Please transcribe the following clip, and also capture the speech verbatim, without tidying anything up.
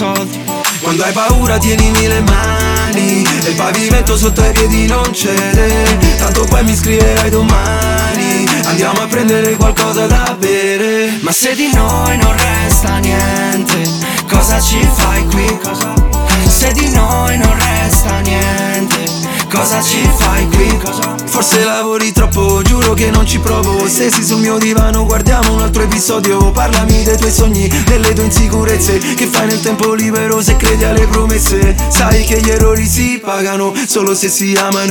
soldi. Quando hai paura tienimi le mani e il pavimento sotto i piedi non cede. Tanto poi mi scriverai domani, andiamo a prendere qualcosa da bere. Ma se di noi non resta niente, cosa ci fai qui? Se di noi non resta niente, cosa ci fai qui? Forse lavori troppo, giuro che non ci provo. Stesi sul mio divano, guardiamo un altro episodio. Parlami dei tuoi sogni, delle tue insicurezze. Che fai nel tempo libero se credi alle promesse? Sai che gli errori si pagano solo se si amano